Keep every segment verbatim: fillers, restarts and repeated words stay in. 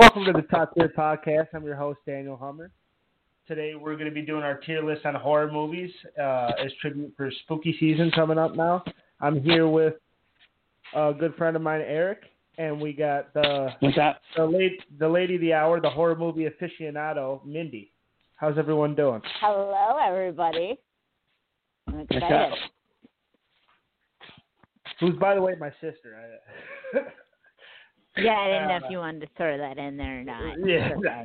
Welcome to the Top Tier Podcast. I'm your host, Daniel Hummer. Today we're going to be doing our tier list on horror movies uh, as tribute for spooky season coming up now. I'm here with a good friend of mine, Eric, and we got the What's up? the, late, the lady of the hour, the horror movie aficionado, Mindy. How's everyone doing? Hello, everybody. I'm What's excited. up? Who's, by the way, my sister. I, Yeah, I didn't know Uh, if you wanted to throw that in there or not. Yeah. Okay.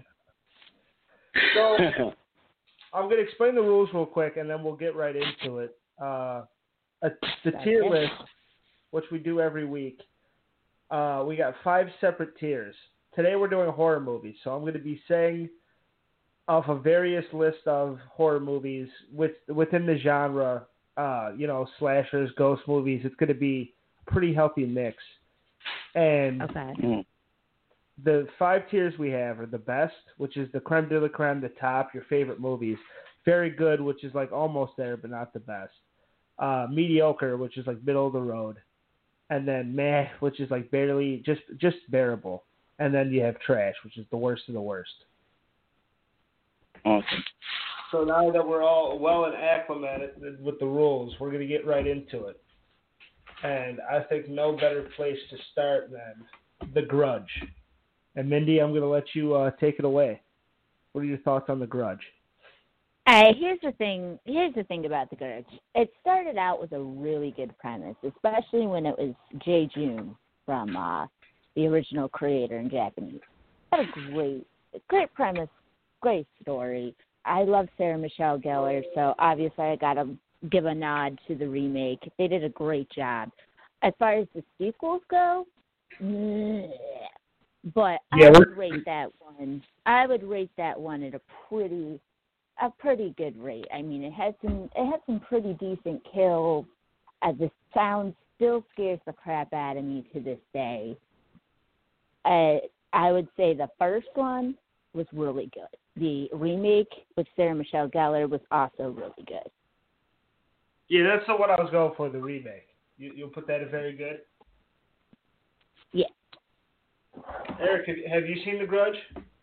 So I'm going to explain the rules real quick, and then we'll get right into it. Uh, a, the That's tier it. list, which we do every week, uh, we got five separate tiers. Today we're doing horror movies, so I'm going to be saying off a various list of horror movies with, within the genre, uh, you know, slashers, ghost movies. It's going to be a pretty healthy mix. And Okay. Mm. the five tiers we have are the best, which is the creme de la creme, the top, your favorite movies. Very good, which is like almost there, but not the best. Uh, mediocre, which is like middle of the road. And then meh, which is like barely, just just bearable. And then you have trash, which is the worst of the worst. Awesome. So now that we're all well and acclimated with the rules, we're going to get right into it. And I think no better place to start than The Grudge. And Mindy, I'm going to let you uh, take it away. What are your thoughts on The Grudge? Hey, here's the thing. Here's the thing about The Grudge. It started out with a really good premise, especially when it was Jay June from uh, the original creator in Japanese. Had a great, great premise, great story. I love Sarah Michelle Gellar, so obviously I got to give a nod to the remake. They did a great job. As far as the sequels go, meh. But Yeah, I we're- would rate that one. I would rate that one at a pretty, a pretty good rate. I mean, it had some, it had some pretty decent kills. Uh, the sound still scares the crap out of me to this day. Uh, I would say the first one was really good. The remake with Sarah Michelle Gellar was also really good. Yeah, that's the one I was going for, the remake. You, you'll put that at very good? Yeah. Eric, have, have you seen The Grudge?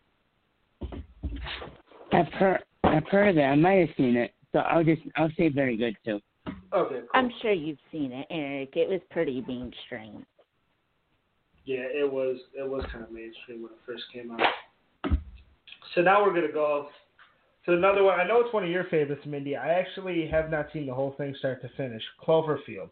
I've heard, I've heard of that. I might have seen it, so I'll just, I'll say very good too. Okay, cool. I'm sure you've seen it, Eric. It was pretty mainstream. Yeah, it was it was kind of mainstream when it first came out. So now we're going to go to another one. I know it's one of your favorites, Mindy. I actually have not seen the whole thing start to finish. Cloverfield.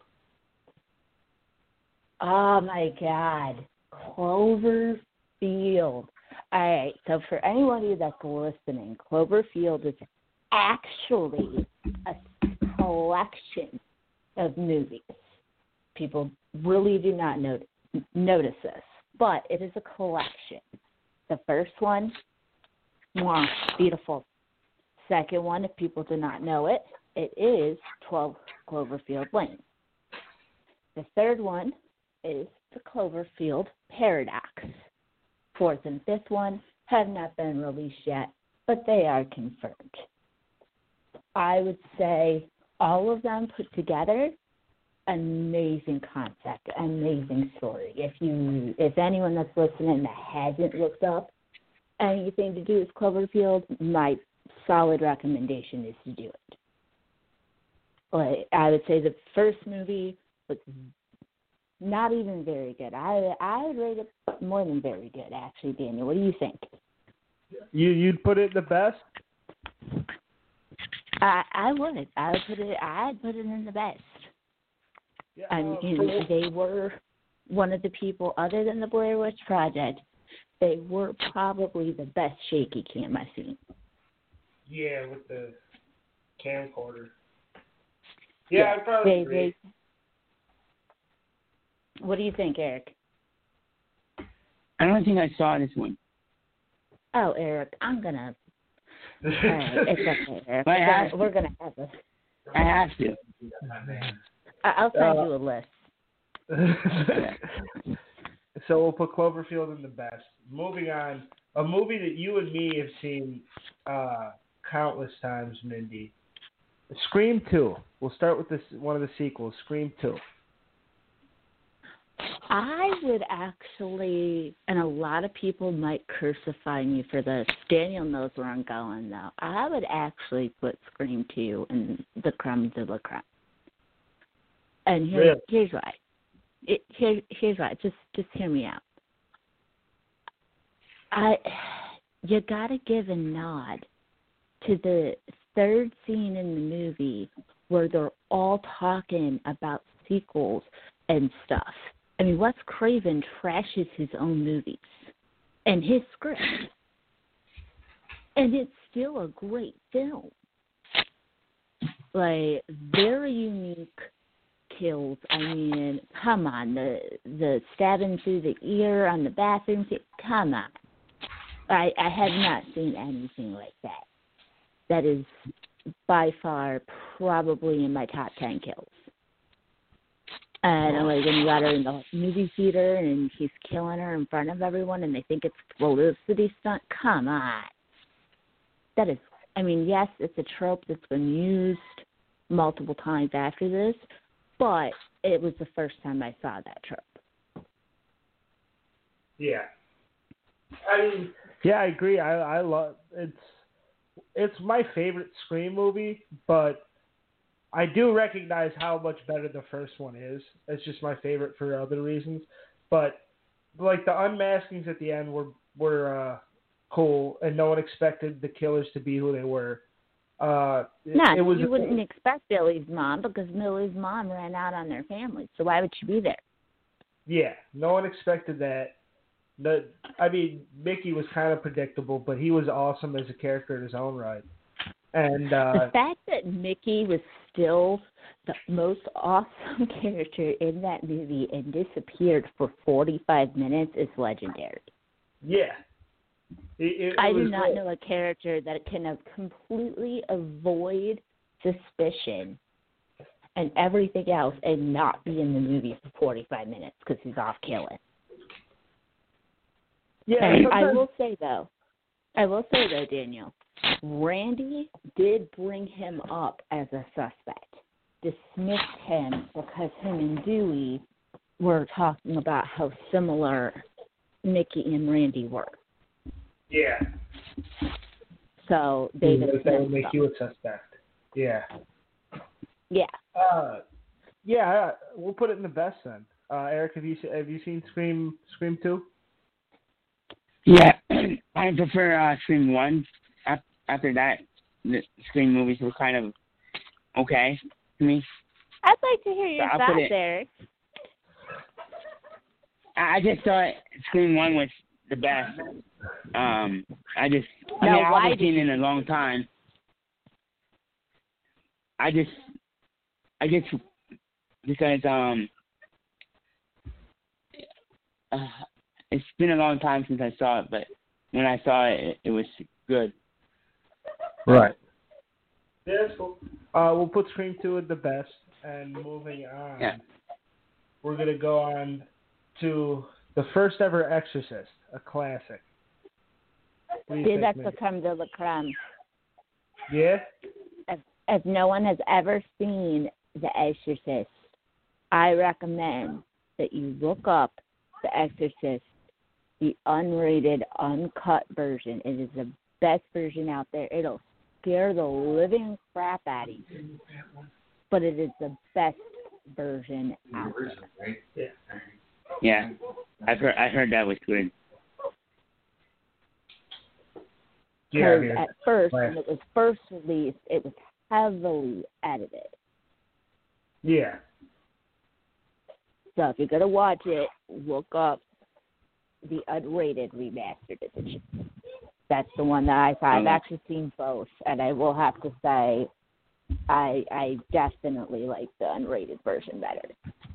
Oh, my God. Cloverfield. All right, so for anybody that's listening, Cloverfield is actually a collection of movies. People really do not notice, notice this, but it is a collection. The first one, mwah, beautiful. Second one, if people do not know it, it is twelve Cloverfield Lane. The third one is the Cloverfield Paradox. Fourth and fifth one have not been released yet, but they are confirmed. I would say all of them put together, amazing concept, amazing story. If you, if anyone that's listening that hasn't looked up anything to do with Cloverfield, my solid recommendation is to do it. But I would say the first movie was not even very good. I I would rate it more than very good, actually, Daniel. What do you think? You you'd put it the best? I I would. I would put it. I'd put it in the best. Yeah, I uh, mean, so- they were one of the people, other than the Blair Witch Project, they were probably the best shaky cam I've seen. yeah, with the camcorder. Yeah, Yeah, I'd probably they, agree. they, what do you think, Eric? I don't think I saw this one. Oh, Eric, I'm gonna. All right, it's okay, Eric. But I We're have gonna, we're gonna have a. I have to. I- I'll send Uh, you a list. So we'll put Cloverfield in the best. Moving on, a movie that you and me have seen uh, countless times, Mindy. Scream two. We'll start with this one of the sequels, Scream two. I would actually, and a lot of people might crucify me for this. Daniel knows where I'm going, though. I would actually put Scream two in the creme de la creme. And here's, Really? here's why. It, here, here's why. Just, just hear me out. I, you gotta give a nod to the third scene in the movie where they're all talking about sequels and stuff. I mean, Wes Craven trashes his own movies and his script. And it's still a great film. Like, very unique kills. I mean, come on. The the stabbing through the ear on the bathroom seat. Come on. I, I have not seen anything like that. That is by far probably in my top ten kills. And like when you got her in the movie theater and he's killing her in front of everyone and they think it's publicity stunt. Come on. That is, I mean, yes, it's a trope that's been used multiple times after this, but it was the first time I saw that trope. Yeah. I mean, yeah, I agree. I I love it's it's my favorite Scream movie, but I do recognize how much better the first one is. It's just my favorite for other reasons. But like the unmaskings at the end were were uh, cool, and no one expected the killers to be who they were. Uh, it, no, it was you wouldn't expect Billy's mom because Billy's mom ran out on their family. So why would she be there? Yeah, no one expected that. The, I mean, Mickey was kind of predictable, but he was awesome as a character in his own right. And uh, the fact that Mickey was still the most awesome character in that movie and disappeared for forty-five minutes is legendary. Yeah. It, it, I it do was not great. know a character that can have completely avoid suspicion and everything else and not be in the movie for forty-five minutes because he's off killing. Yeah, And I sometimes- will say, though, I will say, though, Daniel, Randy did bring him up as a suspect, dismissed him because him and Dewey were talking about how similar Mickey and Randy were. Yeah. So they That dismissed would make him. you a suspect. Yeah. Yeah. Uh, yeah, we'll put it in the best then. Uh, Eric, have you have you seen Scream Scream two? Yeah, I prefer uh, Scream one. After that, the Scream movies were kind of okay to me. I'd like to hear your So I'll put thoughts, it- Eric. I I just thought Scream one was the best. Um, I just, I Now, mean, I why haven't did seen it you- in a long time. I just, I just, because, um, uh, it's been a long time since I saw it, but when I saw it, it, it was good. Right. Yeah, that's cool. Uh, we'll put Scream two at the best, and moving on, Yeah. we're gonna go on to the first ever Exorcist, a classic. What do you See, think, that's Nick? the creme de la creme. Yeah. As, as no one has ever seen The Exorcist, I recommend that you look up The Exorcist, the unrated, uncut version. It is the best version out there. It'll scare the living crap out of you, but it is the best version out there. Yeah. Yeah, I've heard, I heard that was good. Yeah. Because yeah. at first, Right. when it was first released, it was heavily edited. Yeah. So if you're going to watch it, look up the unrated remastered edition. That's the one that I saw. I've actually seen both, and I will have to say I I definitely like the unrated version better.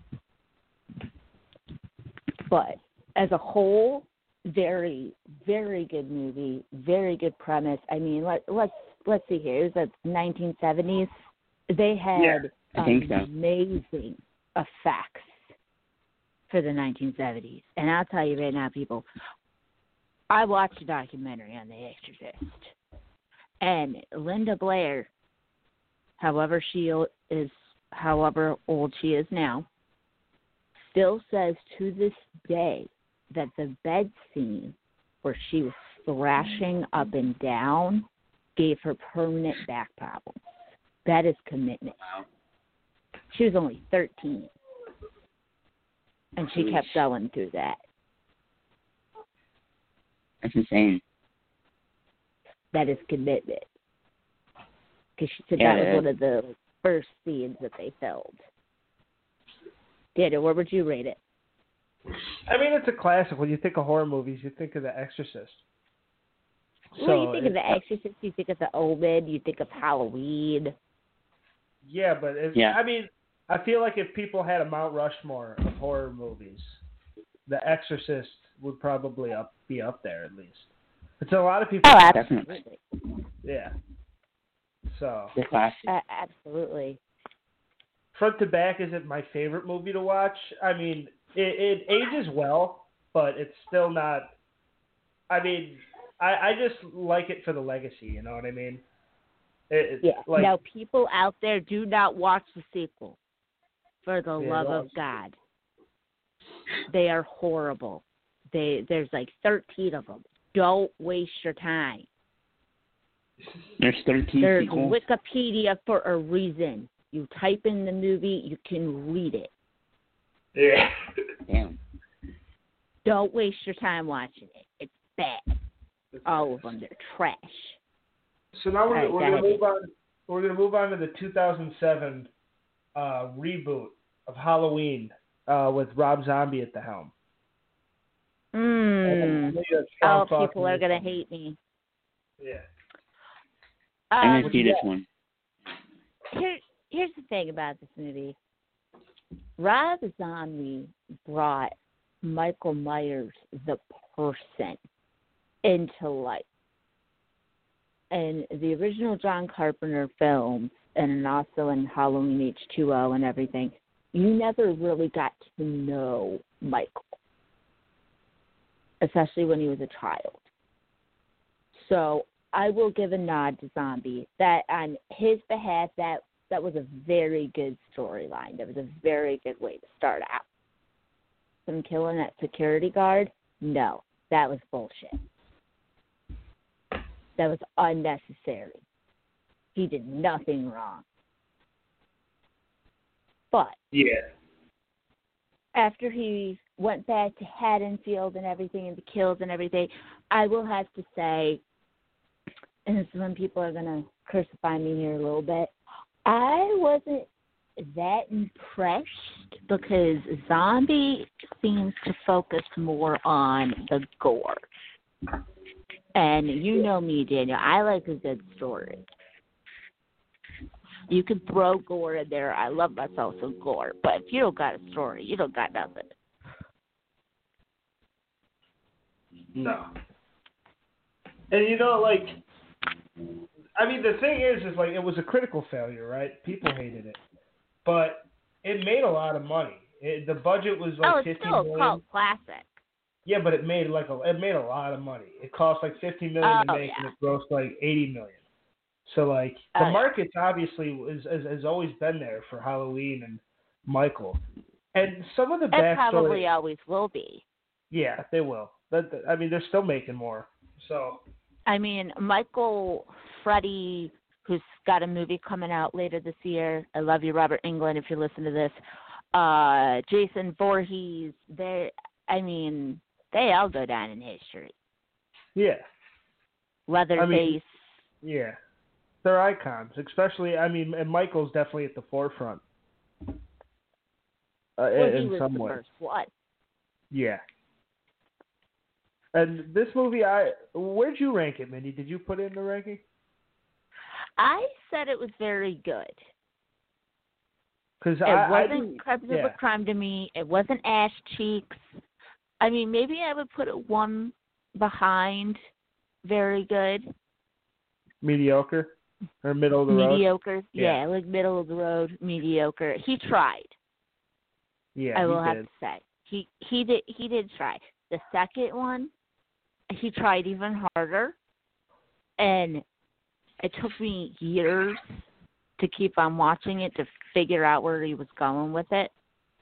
But as a whole, very, very good movie, very good premise. I mean, let, let's let's see here. It was the nineteen seventies. They had Yeah, I think so. amazing effects for the nineteen seventies. And I'll tell you right now, people, I watched a documentary on The Exorcist. And Linda Blair, however she is, however old she is now, still says to this day that the bed scene where she was thrashing up and down gave her permanent back problems. That is commitment. Wow. She was only thirteen, and she Jeez. kept going through that. That's insane. That is commitment. Because she said Yeah, that was it one of the first scenes that they filmed. Daniel, where would you rate it? I mean, it's a classic. When you think of horror movies, you think of The Exorcist. Well, you think of it- The Exorcist, you think of The Omen, you think of Halloween. Yeah, but if, Yeah. I mean, I feel like if people had a Mount Rushmore of horror movies, The Exorcist would probably up be up there at least. It's a lot of people. Oh, Definitely. absolutely. Yeah. So The classic. Uh, absolutely. front to back isn't my favorite movie to watch. I mean, it, it ages well, but it's still not. I mean, I, I just like it for the legacy. You know what I mean? It, Yeah. Like, now, people out there, do not watch the sequel. For the Yeah, love don't of watch God. They are horrible. They There's like thirteen of them. Don't waste your time. There's thirteen There's sequels. Wikipedia for a reason. You type in the movie, you can read it. yeah. Damn. Don't waste your time watching it. It's bad. All of them, they're trash. So now we're, All right, we're go gonna ahead. move on. We're gonna move on to the two thousand seven uh, reboot of Halloween uh, with Rob Zombie at the helm. Mm. I know you have strong Oh, thoughts people on are this going to one. hate me. Yeah. I'm Um, gonna see this one. here, here's the thing about this movie. Rob Zombie brought Michael Myers, the person, into life. In the original John Carpenter films, and also in Halloween H two O and everything, you never really got to know Michael, especially when he was a child. So I will give a nod to Zombie. That on his behalf, that that was a very good storyline. That was a very good way to start out. Him killing that security guard? No, that was bullshit. That was unnecessary. He did nothing wrong. But Yeah. after he went back to Haddonfield and everything and the kills and everything, I will have to say, and this is when people are going to crucify me here a little bit, I wasn't that impressed because Zombie seems to focus more on the gore. And you know me, Daniel, I like a good story. You can throw gore in there. I love myself some gore. But if you don't got a story, you don't got nothing. No. And you know, like, I mean, the thing is, is like, it was a critical failure, right? People hated it, but it made a lot of money. It, the budget was like oh, it's fifteen still million. called classic. Yeah, but it made like a it made a lot of money. It cost like fifty million Oh, to make, yeah. and it grossed like eighty million. So like the Oh, yeah. market obviously is, is has always been there for Halloween and Michael, and some of the It backstory. probably always will be. Yeah, they will. But I mean, they're still making more. So I mean, Michael, Freddie, who's got a movie coming out later this year. I love you, Robert Englund, if you listen to this. Uh, Jason Voorhees. They, I mean, they all go down in history. yeah, Leatherface. I mean, yeah, they're icons. Especially, I mean, and Michael's definitely at the forefront. Uh, well, in he was some the way. first one. Yeah. And this movie, I where'd you rank it, Mindy? Did you put it in the ranking? I said it was very good. Because It I, wasn't I Crepes yeah. of a Crime to me. It wasn't Ash Cheeks. I mean, maybe I would put it one behind very good. mediocre or middle of the road. Mediocre. Yeah. Yeah, like middle of the road, mediocre. He tried. Yeah, I will he have did. to say. He he did he did try. The second one, he tried even harder, and it took me years to keep on watching it to figure out where he was going with it.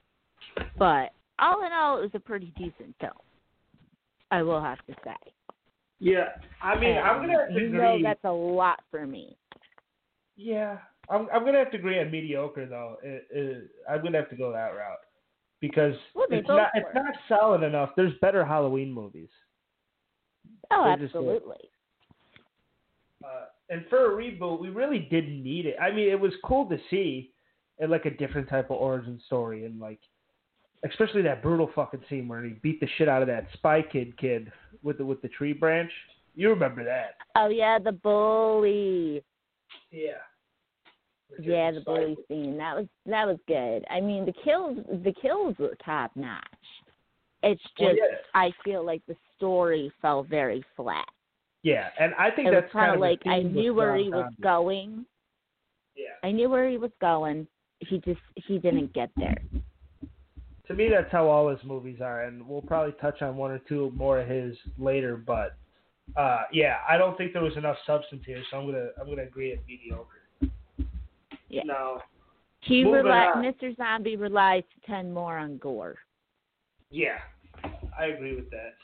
But all in all, it was a pretty decent film. I will have to say. Yeah, I mean, and I'm gonna have to you agree. know that's a lot for me. Yeah, I'm I'm gonna have to agree on mediocre though. It, it, I'm gonna have to go that route because Well, they it's both not were. it's not solid enough. There's better Halloween movies. Oh, They're just absolutely. Uh, and for a reboot, we really didn't need it. I mean, it was cool to see, and like a different type of origin story, and like, especially that brutal fucking scene where he beat the shit out of that Spy Kid kid with the with the tree branch. You remember that? Oh yeah, the bully. Yeah. Yeah, the bully scene. That was that was good. I mean, the kills the kills were top notch. It's just Well, yeah. I feel like the story fell very flat. Yeah, and I think It that's was kind of of like the I theme knew with where Rob he was Zombie. going. Yeah. I knew where he was going. He just he didn't get there. To me, that's how all his movies are, and we'll probably touch on one or two more of his later. But uh, yeah, I don't think there was enough substance here, so I'm gonna I'm gonna agree at mediocre. Yeah. No. He Moving reli- on. Mister Zombie relies to tend more on gore. Yeah, I agree with that.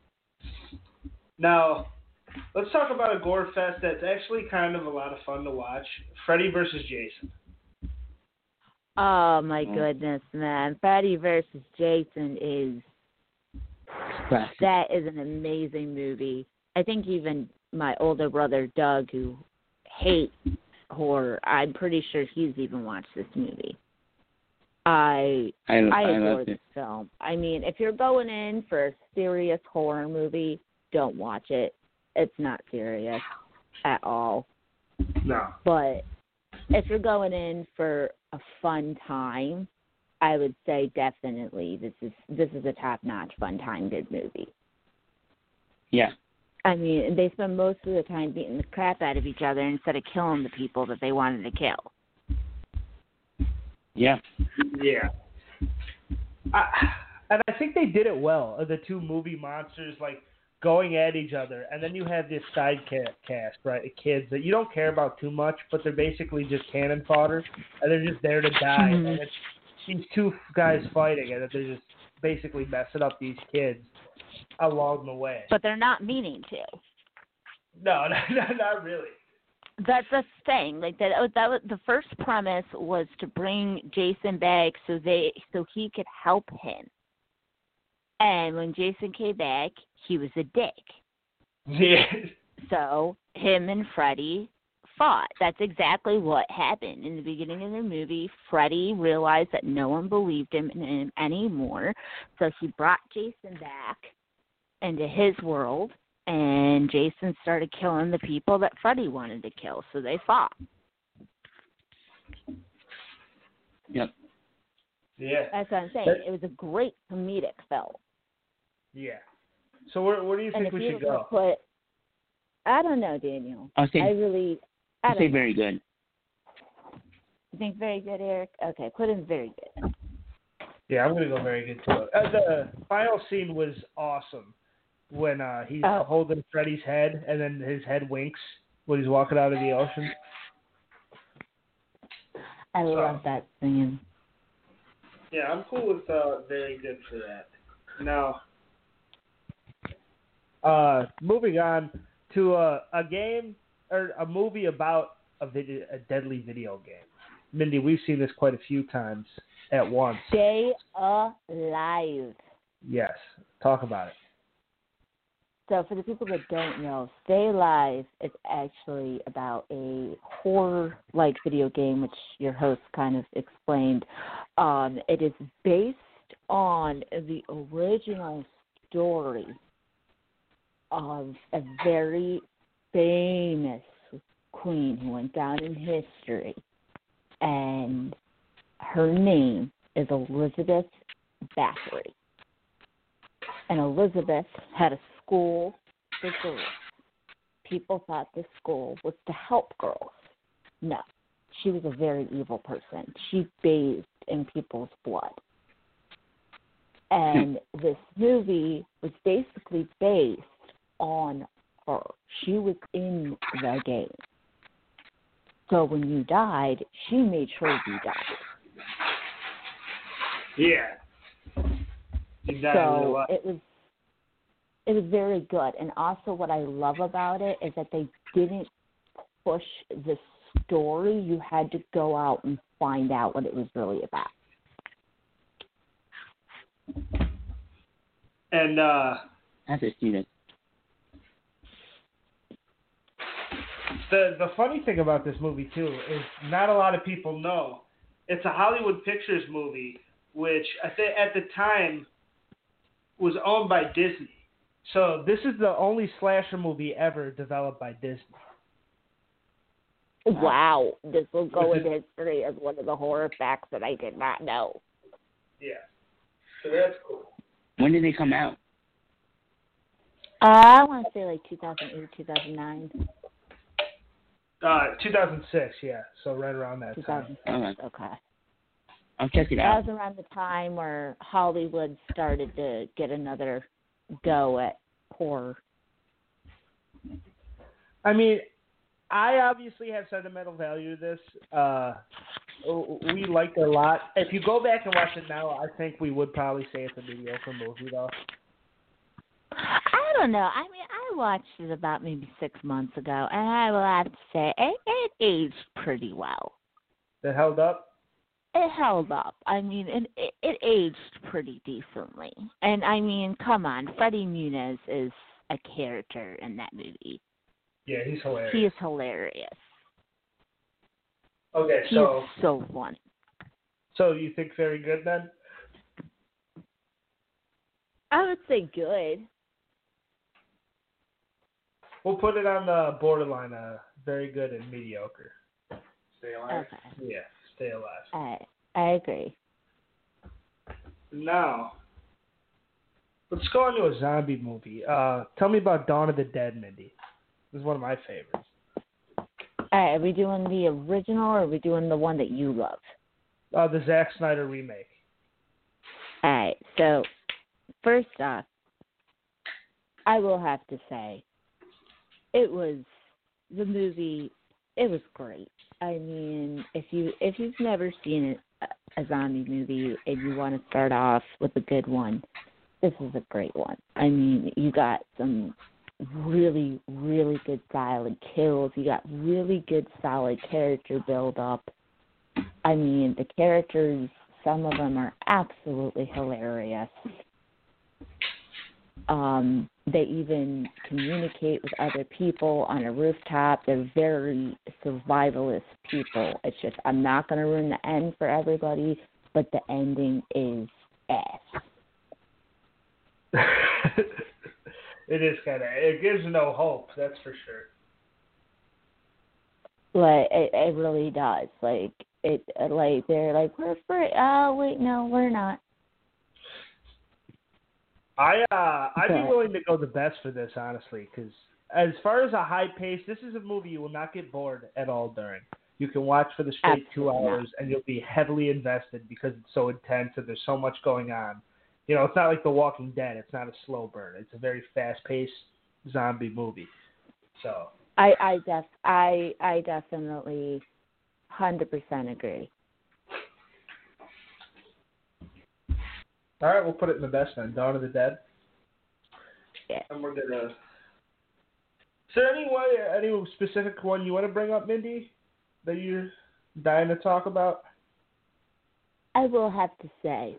Now, let's talk about a gore fest that's actually kind of a lot of fun to watch. Freddy versus Jason. Oh my goodness, man! Freddy versus Jason is that is an amazing movie. I think even my older brother Doug, who hates horror, I'm pretty sure he's even watched this movie. I I, I I adore loved this it. film. I mean, if you're going in for a serious horror movie, don't watch it. It's not serious at all. No. But if you're going in for a fun time, I would say definitely this is this is a top-notch, fun-time, good movie. Yeah. I mean, they spend most of the time beating the crap out of each other instead of killing the people that they wanted to kill. Yeah. Yeah. I, and I think they did it well. The two movie monsters, like, going at each other, and then you have this side ca- cast, right, kids that you don't care about too much, but they're basically just cannon fodder, and they're just there to die. Mm-hmm. And it's these two guys fighting, and they're just basically messing up these kids along the way. But they're not meaning to. No, not, not really. That's the thing. Like that. That was the first premise was to bring Jason back so they so he could help him. And when Jason came back, he was a dick. Yeah. So him and Freddy fought. That's exactly what happened in the beginning of the movie. Freddy realized that no one believed him in him anymore, so he brought Jason back into his world. And Jason started killing the people that Freddy wanted to kill, so they fought. Yep. Yeah. That's what I'm saying. That- It was a great comedic film. Yeah. So where where do you And think if we you should were go? to put, I don't know, Daniel. I'll say, I really, I I'll don't say know. very good. You think very good, Eric? Okay, put in very good. Yeah, I'm gonna go very good too. Uh, the final scene was awesome when uh, he's Oh. holding Freddy's head, and then his head winks when he's walking out of the ocean. I love that scene. Yeah, I'm cool with uh, very good for that. Now, uh, moving on to a, a game or a movie about a video, a deadly video game. Mindy, we've seen this quite a few times at once. Stay Alive. Yes, talk about it. So for the people that don't know, Stay Alive is actually about a horror-like video game, which your host kind of explained. Um, it is based on the original story of a very famous queen who went down in history, and her name is Elizabeth Bathory. And Elizabeth had a school for girls. People thought the school was to help girls. No, she was a very evil person. She bathed in people's blood. And this movie was basically based on her. She was in the game. So when you died, she made sure you died. Yeah. Exactly. So it was it was very good. And also what I love about it is that they didn't push the story. You had to go out and find out what it was really about. And uh, I have to see this. The the funny thing about this movie too is not a lot of people know it's a Hollywood Pictures movie, which I think at the time was owned by Disney. So this is the only slasher movie ever developed by Disney. Wow, this will go into history as one of the horror facts that I did not know. Yeah, so that's cool. When did they come out? Uh, I want to say like two thousand eight, two thousand nine. Uh, two thousand six, yeah. So right around that two time. thousand six, okay. I'll check it That out. was around the time where Hollywood started to get another go at horror. I mean, I obviously have sentimental value to this. Uh, we liked it a lot. If you go back and watch it now, I think we would probably say it's a mediocre movie, though. I don't know. I mean, I watched it about maybe six months ago, and I will have to say it, it aged pretty well. It held up? It held up. I mean, it, it it aged pretty decently. And I mean, come on, Freddie Muniz is a character in that movie. Yeah, he's hilarious. He is hilarious. Okay, He so is so funny. so you think very good then? I would say good. We'll put it on the borderline, uh, very good and mediocre. Stay alive? Okay. Yeah, stay alive. I I agree. Now, let's go on to a zombie movie. Uh, tell me about Dawn of the Dead, Mindy. This is one of my favorites. All right, are we doing the original or are we doing the one that you love? Uh, the Zack Snyder remake. All right, so first off, I will have to say, it was the movie. It was great. I mean, if you if you've never seen a, a zombie movie and you want to start off with a good one, this is a great one. I mean, you got some really really good solid kills. You got really good solid character build up. I mean, the characters, some of them are absolutely hilarious. Um, they even communicate with other people on a rooftop. They're very survivalist people. It's just, I'm not going to ruin the end for everybody, but the ending is ass. It is kind of, it gives no hope, that's for sure. Like, it, it really does. Like, it, like, they're like, we're free. Oh, wait, no, we're not. I uh, I'd Okay. be willing to go the best for this, honestly, because as far as a high pace, this is a movie you will not get bored at all during. You can watch for the straight two Absolutely hours, and you'll be heavily invested because it's so intense and there's so much going on. You know, it's not like The Walking Dead. It's not a slow burn. It's a very fast-paced zombie movie. So I I def I I definitely one hundred percent agree. all right, we'll put it in the best then. Dawn of the Dead. Yeah. And we're gonna. Is there any way, any specific one you want to bring up, Mindy, that you're dying to talk about? I will have to say,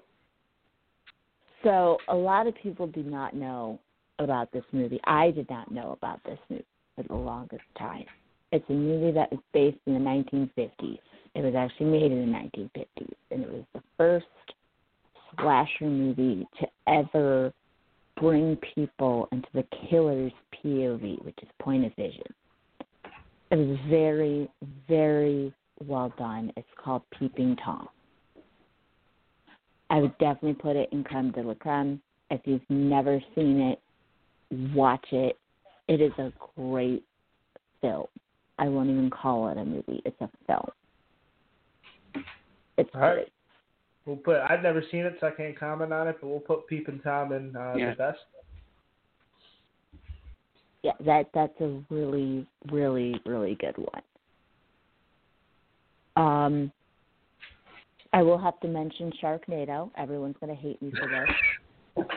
so a lot of people do not know about this movie. I did not know about this movie for the longest time. It's a movie that was based in the nineteen fifties. It was actually made in the nineteen fifties, and it was the first slasher movie to ever bring people into the killer's P O V, which is point of vision. It was very, very well done. It's called Peeping Tom. I would definitely put it in creme de la creme. If you've never seen it, watch it. It is a great film. I won't even call it a movie. It's a film. It's All right. great. We'll put. I've never seen it, so I can't comment on it. But we'll put Peeping Tom in uh, Yeah. the best. Yeah, that that's a really, really, really good one. Um, I will have to mention Sharknado. Everyone's going to hate me for this.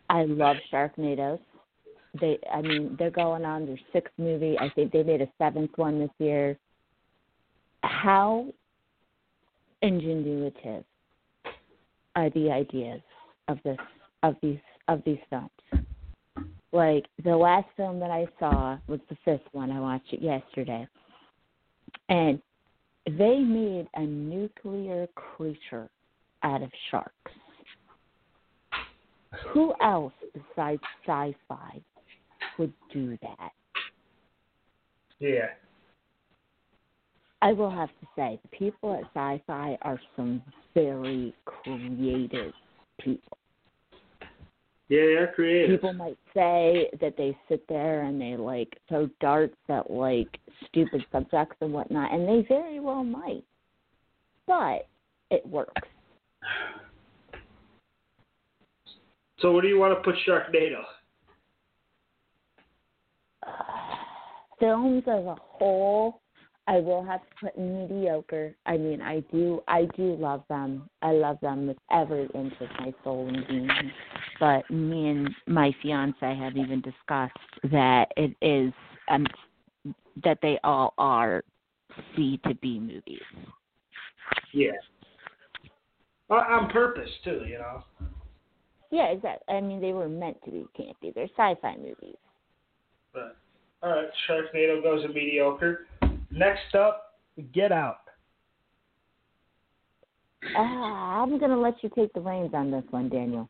I love Sharknadoes. They, I mean, they're going on their sixth movie. I think they made a seventh one this year. How ingenuitive are the ideas of this of these of these films? Like the last film that I saw was the fifth one. I watched it yesterday, and they made a nuclear creature out of sharks. Who else besides sci-fi would do that? Yeah. I will have to say, the people at Sci-Fi are some very creative people. Yeah, they're creative. People might say that they sit there and they, like, throw darts at, like, stupid subjects and whatnot, and they very well might. But it works. So where do you want to put Sharknado? Uh, films as a whole, I will have to put in mediocre. I mean, I do, I do love them. I love them with every inch of my soul and being. But me and my fiance have even discussed that it is um, that they all are C to B movies. Yeah. Uh, on purpose too, you know. Yeah, exactly. I mean, they were meant to be campy. They're sci-fi movies. But all right, Sharknado goes in mediocre. Next up, Get Out. Ah, I'm gonna let you take the reins on this one, Daniel.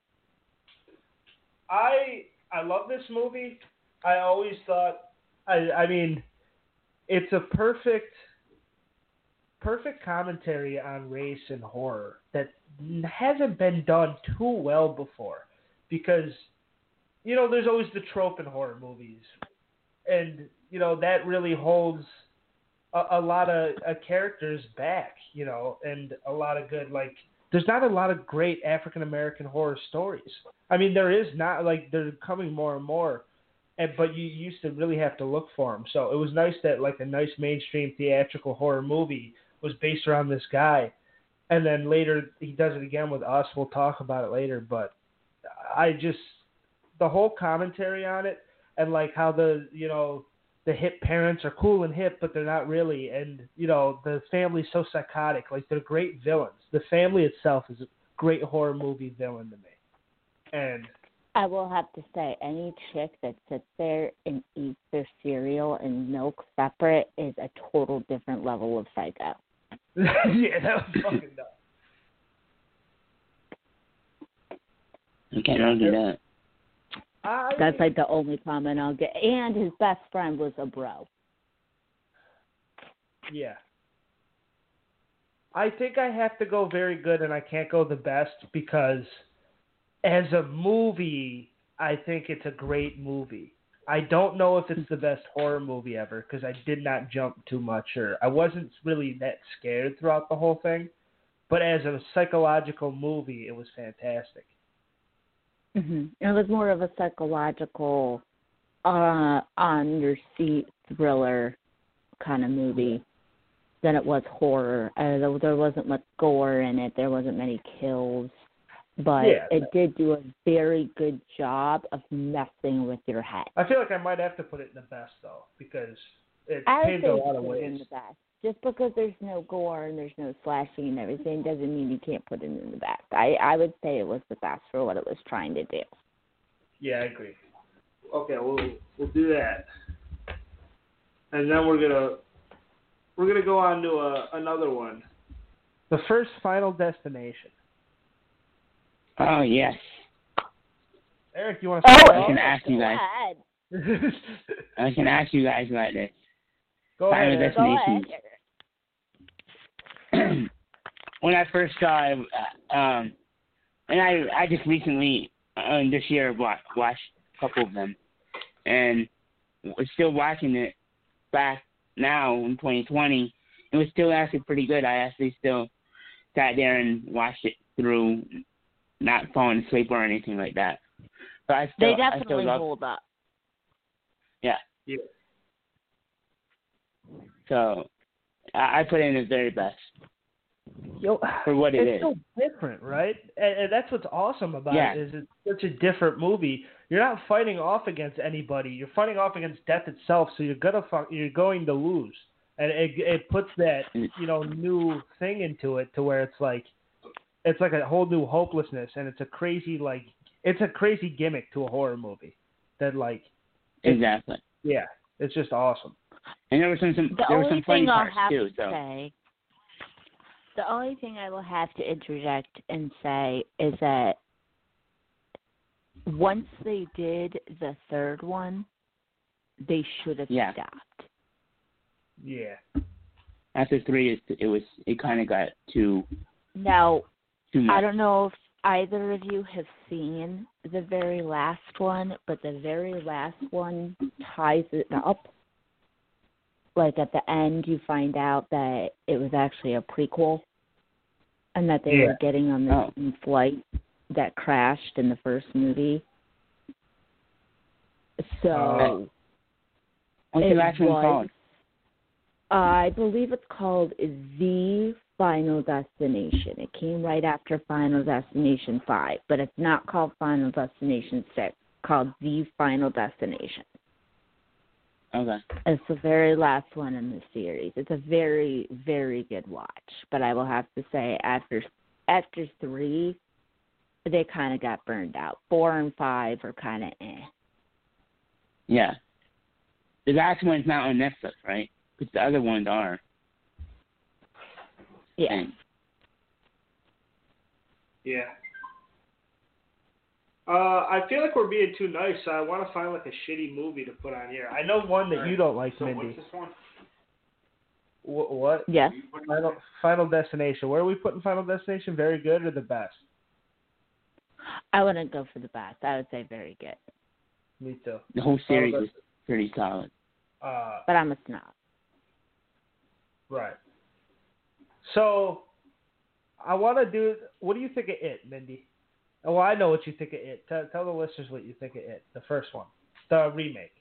I I love this movie. I always thought I I mean, it's a perfect perfect commentary on race and horror that hasn't been done too well before, because you know there's always the trope in horror movies, and you know that really holds a, a lot of uh, characters back, you know, and a lot of good, like, there's not a lot of great African American horror stories. I mean, there is not, like, they're coming more and more, and but you used to really have to look for them. So it was nice that, like, a nice mainstream theatrical horror movie was based around this guy, and then later he does it again with Us. We'll talk about it later, but I just, the whole commentary on it, and like how the, you know, the hip parents are cool and hip, but they're not really, and you know the family's so psychotic. Like, they're great villains. The family itself is a great horror movie villain to me. And I will have to say, any chick that sits there and eats their cereal and milk separate is a total different level of psycho. yeah, that was fucking dumb. You can't argue that. I, That's like the only comment I'll get. And his best friend was a bro. Yeah. I think I have to go very good, and I can't go the best, because as a movie, I think it's a great movie. I don't know if it's the best horror movie ever, because I did not jump too much, or I wasn't really that scared throughout the whole thing. But as a psychological movie, it was fantastic. Mm-hmm. It was more of a psychological, uh, on your seat thriller kind of movie than it was horror. Uh, there wasn't much gore in it. There wasn't many kills. But yeah. it did do a very good job of messing with your head. I feel like I might have to put it in the best, though, because it I paved a lot of put it ways. in the best. Just because there's no gore and there's no slashing and everything doesn't mean you can't put it in the best. I, I would say it was the best for what it was trying to do. Yeah, I agree. Okay, we'll we'll do that, and then we're gonna we're gonna go on to a, another one. The First Final Destination. Oh, yes. Eric, you want to I start? can ask you guys. ahead. I can ask you guys about this. Go Final ahead. Eric. Go Destination. ahead. When I first saw it, uh, um, and I I just recently uh, this year watched, watched a couple of them, and was still watching it back now in twenty twenty. It was still actually pretty good. I actually still sat there and watched it through, not falling asleep or anything like that. But I still, They definitely I still love, hold up. Yeah. Yeah. So I, I put in the very best. Yo, for what it it's is. so different, right? And, and that's what's awesome about Yeah. it is it's such a different movie. You're not fighting off against anybody. You're fighting off against death itself. So you're gonna fu- you're going to lose, and it it puts that you know new thing into it to where it's like it's like a whole new hopelessness, and it's a crazy like it's a crazy gimmick to a horror movie that like it's, Exactly. yeah, it's just awesome. And there were some, some The there were only some funny thing I'll parts have too. to So say, the only thing I will have to interject and say is that once they did the third one, they should have Yeah. stopped. Yeah. after three, it, it was it kind of got too Now, too much. I don't know if either of you have seen the very last one, but the very last one ties it up. Like at the end, you find out that it was actually a prequel, and that they Yeah. were getting on the Oh. same flight that crashed in the first movie. So Uh, What's it the last one was- called? I believe it's called The Final Destination. It came right after Final Destination five, but it's not called Final Destination six. It's called The Final Destination. Okay. It's the very last one in the series. It's a very, very good watch. But I will have to say, after after three, they kind of got burned out. Four and five are kind of eh. Yeah. The last one's not on Netflix, right? Because the other ones are. Yeah. And Yeah. Uh, I feel like we're being too nice, so I want to find like a shitty movie to put on here. I know one that you don't like, So Mindy. what's this one? Wh- what? Yes. Final, Final Destination. Where are we putting Final Destination? Very good or the best? I wouldn't go for the best. I would say very good. Me too. the whole series Oh, was pretty solid. Uh, But I'm a snob. right. So, I want to do. What do you think of It, Mindy? Oh, well, I know what you think of It. Tell, tell the listeners what you think of It, the first one, the remake.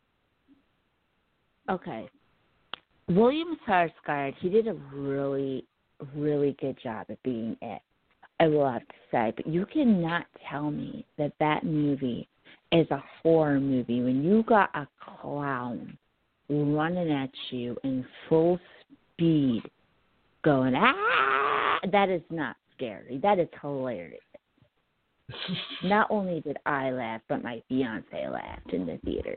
Okay. William Skarsgård, he did a really, really good job at being It. I will have to say, but you cannot tell me that that movie is a horror movie when you got a clown running at you in full speed, going ah. That is not scary. That is hilarious. Not only did I laugh, but my fiance laughed in the theater.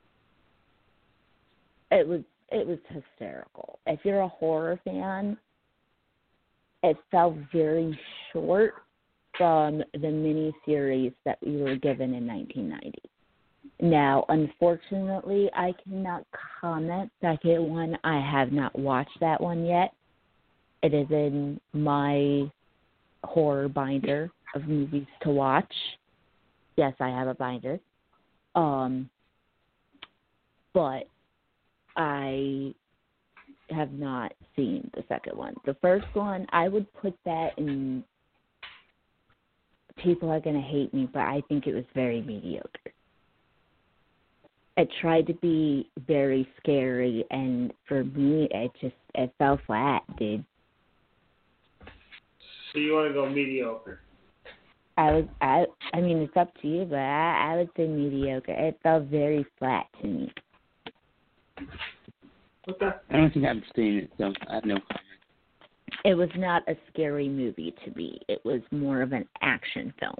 It was it was hysterical. If you're a horror fan, it felt very short from the miniseries that we were given in nineteen ninety. Now, unfortunately, I cannot comment. Second one, I have not watched that one yet. It is in my horror binder of movies to watch. Yes, I have a binder. Um, but I have not seen the second one. The first one, I would put that in. People are going to hate me, but I think it was very mediocre. It tried to be very scary, and for me, it just it fell flat, dude. So you want to go mediocre? I was I I mean it's up to you, but I, I would say mediocre. It felt very flat to me. Okay. I don't think I've seen it, so I have no comment. It was not a scary movie to me. It was more of an action film.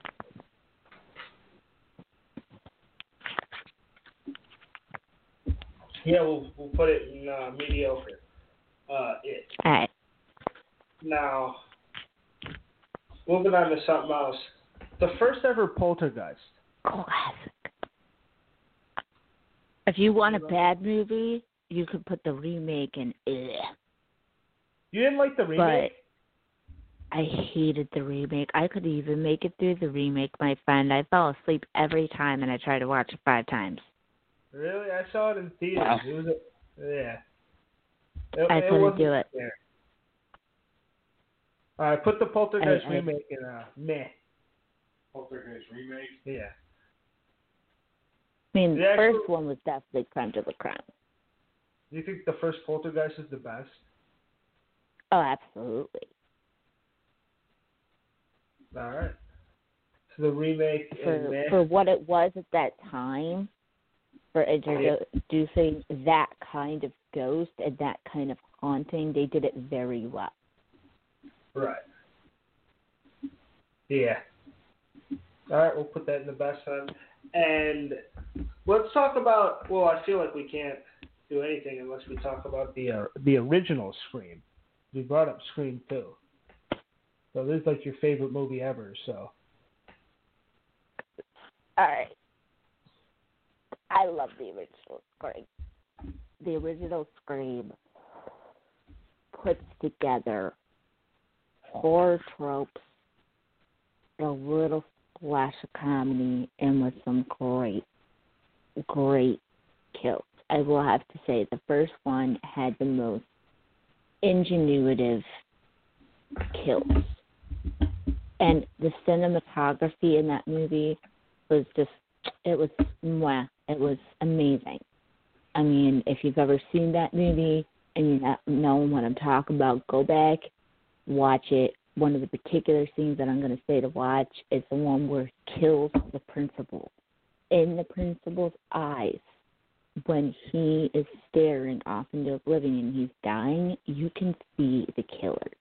Yeah, we'll we'll put it in uh, mediocre. Uh, It. All right. Now, moving on to something else. The first ever Poltergeist. Classic. If you want a bad movie, you could put the remake in. Ugh. You didn't like the But remake? I hated the remake. I could even make it through the remake, my friend. I fell asleep every time, and I tried to watch it five times. Really? I saw it in theaters. Wow. It was a, yeah. It, I it couldn't wasn't do it. there. All right, put the Poltergeist I- I- remake in uh, meh. Poltergeist remake. Yeah. I mean, The the actual- first one was definitely creme de la creme. Do you think the first Poltergeist is the best? Oh, absolutely. All right. So the remake For is meh. for what it was at that time, for introducing that kind of ghost and that kind of haunting, they did it very well. Right. Yeah. All right, we'll put that in the best then. And let's talk about. Well, I feel like we can't do anything unless we talk about the uh, the original Scream. We brought up Scream two, so this is like your favorite movie ever. So. All right. I love the original Scream. The original Scream puts together horror tropes, a little splash of comedy, and with some great, great kills. I will have to say the first one had the most ingenuitive kills. And the cinematography in that movie was just, it was, mwah, it was amazing. I mean, if you've ever seen that movie and you not know what I'm talking about, go back, watch it. One of the particular scenes that I'm going to say to watch is the one where he kills the principal. In the principal's eyes, when he is staring off into oblivion and he's dying, you can see the killer.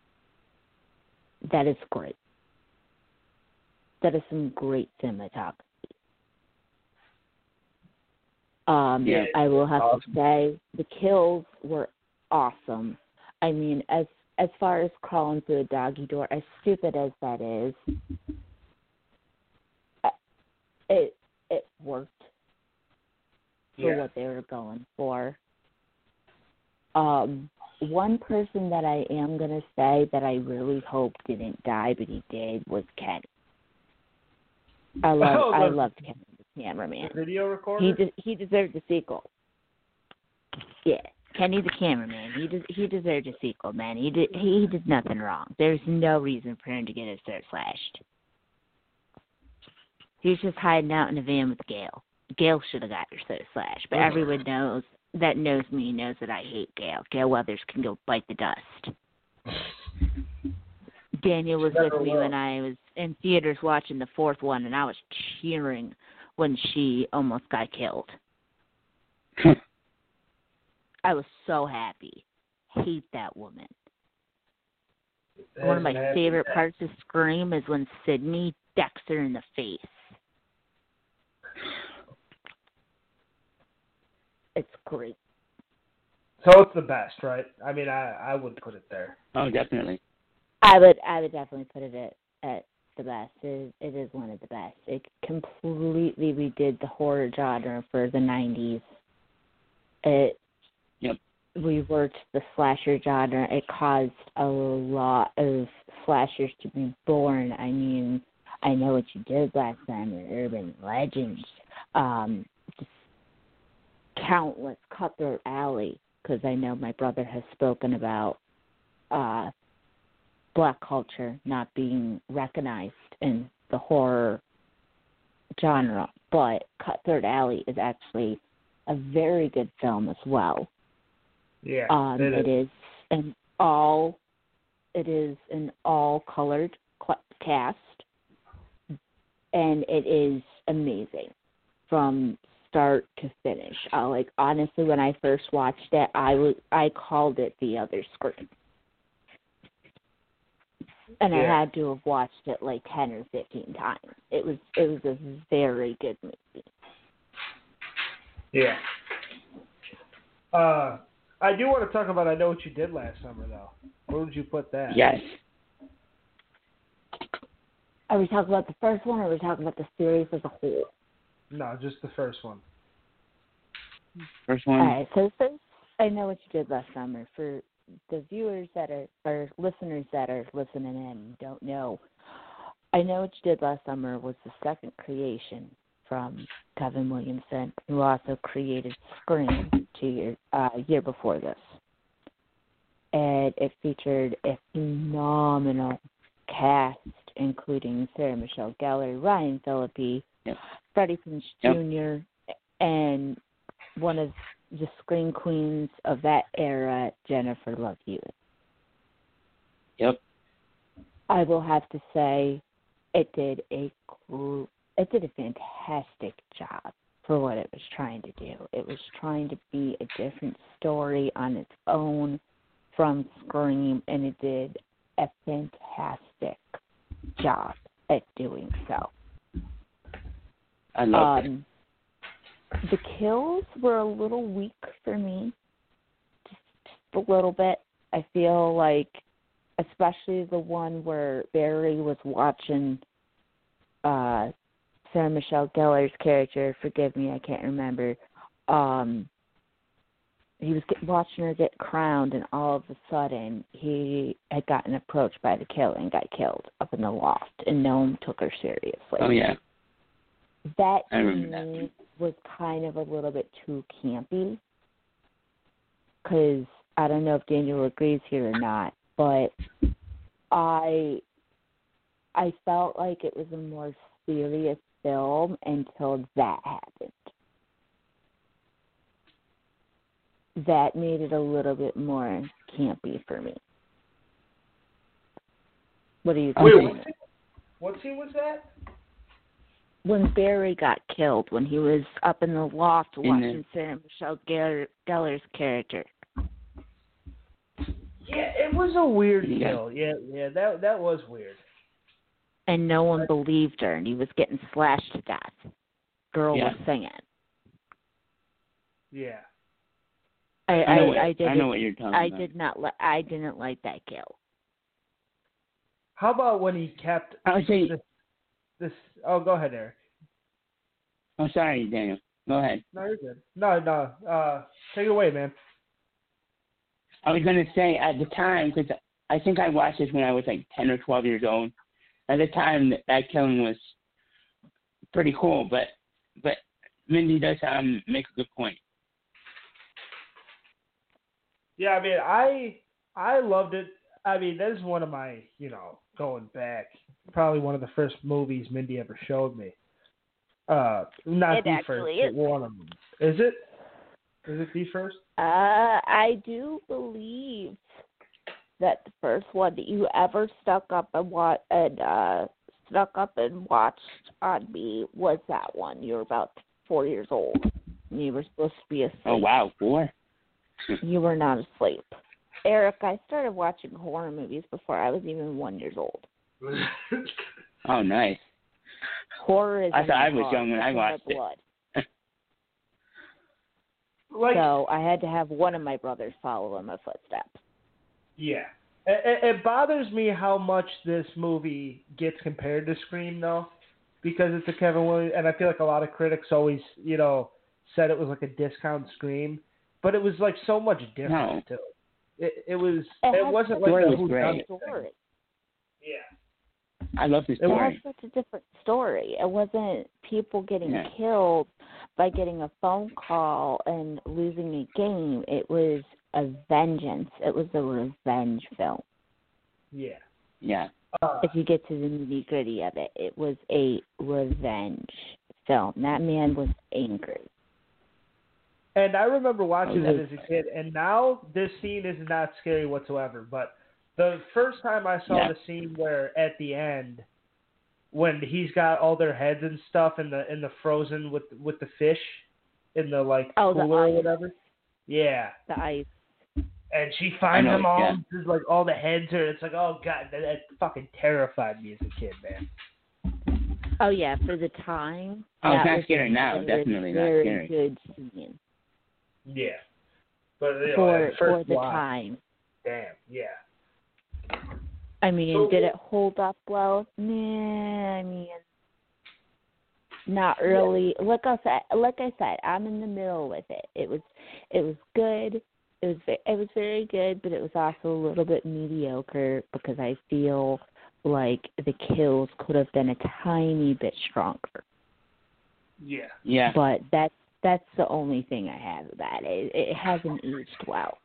That is great. That is some great cinematography. Um, Yeah, I will have awesome. to say the kills were awesome. I mean, as as far as crawling through a doggy door, as stupid as that is, it it worked for Yeah. what they were going for. Um, one person that I am gonna say that I really hope didn't die, but he did, was Kenny. I love Oh, the- I loved Kenny, the cameraman. The video recorder. He de- he deserved a sequel. Yeah, Kenny the cameraman. He de- he deserved a sequel, man. He did he did nothing wrong. There's no reason for him to get his throat slashed. He was just hiding out in a van with Gail. Gail should have got her throat slashed, but everyone knows that knows me knows that I hate Gail. Gail Weathers can go bite the dust. Daniel was with me when I was in theaters watching the fourth one, and I was cheering when she almost got killed. I was so happy. Hate that woman. One of my favorite parts of Scream is when Sydney decks her in the face. It's great. So it's the best, right? I mean, I, I would put it there. Oh, definitely. I would I would definitely put it at, at the best. It is, it is one of the best. It completely redid the horror genre for the nineties. It Yep. reworked the slasher genre. It caused a lot of slashers to be born. I mean, I Know What You Did Last Time, and Urban Legends. Um, just countless. Cutthroat Alley, because I know my brother has spoken about uh, black culture not being recognized in the horror genre, but Cutthroat Alley is actually a very good film as well. Yeah, Um, it is. it is an all it is an all colored cl- cast, and it is amazing from start to finish. Uh, like honestly, when I first watched it, I was I called it The Other Scream. And Yeah. I had to have watched it like ten or fifteen times. It was it was a very good movie. Yeah. Uh, I do want to talk about I Know What You Did Last Summer, though. Where would you put that? Yes. Are we talking about the first one, or are we talking about the series as a whole? No, just the first one. First one. All right, so first, I Know What You Did Last Summer. For the viewers that are, or listeners that are listening in and don't know, I Know What You Did Last Summer was the second creation from Kevin Williamson, who also created Scream two years uh, year before this. And it featured a phenomenal cast, including Sarah Michelle Gellar, Ryan Phillippe, Yep. Freddie Prinze Yep. Junior, and one of the Scream queens of that era, Jennifer Love Hewitt. Yep. I will have to say, it did a gr- it did a fantastic job for what it was trying to do. It was trying to be a different story on its own from Scream, and it did a fantastic job at doing so. I love um, it. The kills were a little weak for me, just, just a little bit. I feel like, especially the one where Barry was watching uh, Sarah Michelle Gellar's character, forgive me, I can't remember, um, he was get, watching her get crowned, and all of a sudden he had gotten approached by the killer and got killed up in the loft, and no one took her seriously. Oh, yeah. That, I to remember me, that. was kind of a little bit too campy, because I don't know if Daniel agrees here or not, but I I felt like it was a more serious film until that happened. That made it a little bit more campy for me. What do you think? Wait, what scene, what scene was that? When Barry got killed, when he was up in the loft In watching the... Sarah Michelle Gellar, Gellar's character. Yeah, it was a weird Yeah. kill. Yeah, yeah, that that was weird. And no one believed her, and he was getting slashed to death. Girl Yeah. was singing. Yeah. I I I, know what, I did I know what you're talking I about. did not li- I didn't like that kill. How about when he kept I would say... this, this? Oh, go ahead, Eric. Oh, sorry, Daniel. Go ahead. No, you're good. No, no. Uh, take it away, man. I was going to say, at the time, because I think I watched this when I was like ten or twelve years old. At the time, that, that killing was pretty cool, but but Mindy does um, make a good point. Yeah, I mean, I I loved it. I mean, that is one of my, you know, going back, probably one of the first movies Mindy ever showed me. Uh, not It the actually first, is. but one of them. Is it? Is it the first? Uh, I do believe that the first one that you ever stuck up and wa- and uh, stuck up and watched on me was that one. You were about four years old, and you were supposed to be asleep. Oh, wow, four? You were not asleep. Eric, I started watching horror movies before I was even one years old. Oh, nice. Horror is I in thought my I was heart. young when It's I in my watched it. blood. Like, So I had to have one of my brothers follow in my footsteps. yeah. It, it bothers me how much this movie gets compared to Scream, though, because it's a Kevin Williams, and I feel like a lot of critics always, you know, said it was like a discount Scream, but it was like so much different No. too. It, it was. It It, has wasn't such like a a different whodunit story. thing. Yeah. I love the It It has story. such a different story. It wasn't people getting Yeah. killed by getting a phone call and losing a game. It was a vengeance. It was a revenge film. Yeah. Yeah. Uh, If you get to the nitty gritty of it, it was a revenge film. That man was angry. and I remember watching Oh, that as a kid, and now this scene is not scary whatsoever. But the first time I saw Yeah. the scene where at the end, when he's got all their heads and stuff in the in the frozen with with the fish in the like Oh, the cooler or ice. whatever. Yeah. The ice. And she finds I know, them all. yeah. There's like all the heads are. It's like, oh god, that, that fucking terrified me as a kid, man. Oh yeah, for the time. Oh, it's that not was scary a now. very, Definitely not very scary. good scene Yeah. But you know, for at for first the watch, time. damn, yeah. I mean, So- did it hold up well? Nah, I mean, not really. Like I said, like I said, I'm in the middle with it. It was, it was good. It was, ve- it was very good, but it was also a little bit mediocre because I feel like the kills could have been a tiny bit stronger. Yeah. Yeah. But that's that's the only thing I have about it. It, it hasn't aged well.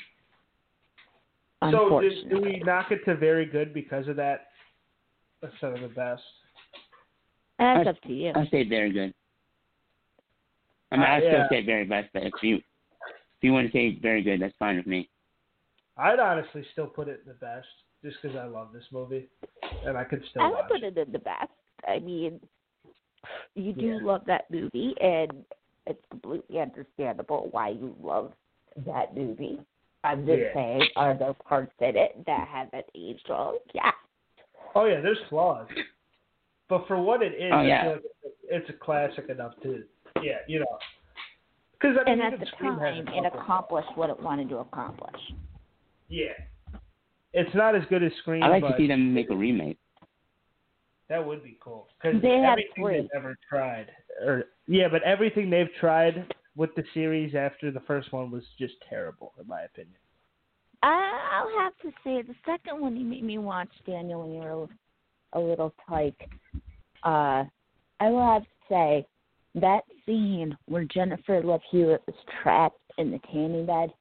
So do, Unfortunately. do we knock it to very good because of that instead of the best? That's I- up to you. I say very good. I mean, Uh, I still yeah. say very best, but if you if you want to say very good, that's fine with me. I'd honestly still put it in the best. just because I love this movie, and I could still I would watch put it. it in the best. I mean, you do Yeah. love that movie, and it's completely understandable why you love that movie. I'm just Yeah. saying, are there parts in it that haven't aged well? Yeah. Oh yeah, there's flaws, but for what it is, Oh, I yeah. feel like it's a classic enough to, yeah, you know. Because I mean, And at even the Scream has time, a it couple accomplished what it wanted to accomplish. Yeah, it's not as good as Scream, I'd like but to see them make a remake. that would be cool. Because They had everything three. they've ever tried, or yeah, but everything they've tried with the series after the first one was just terrible, in my opinion. I- I'll have to say, the second one you made me watch, Daniel, when you were a little tyke. Uh, I will have to say, that scene where Jennifer Love Hewitt was trapped in the tanning bed,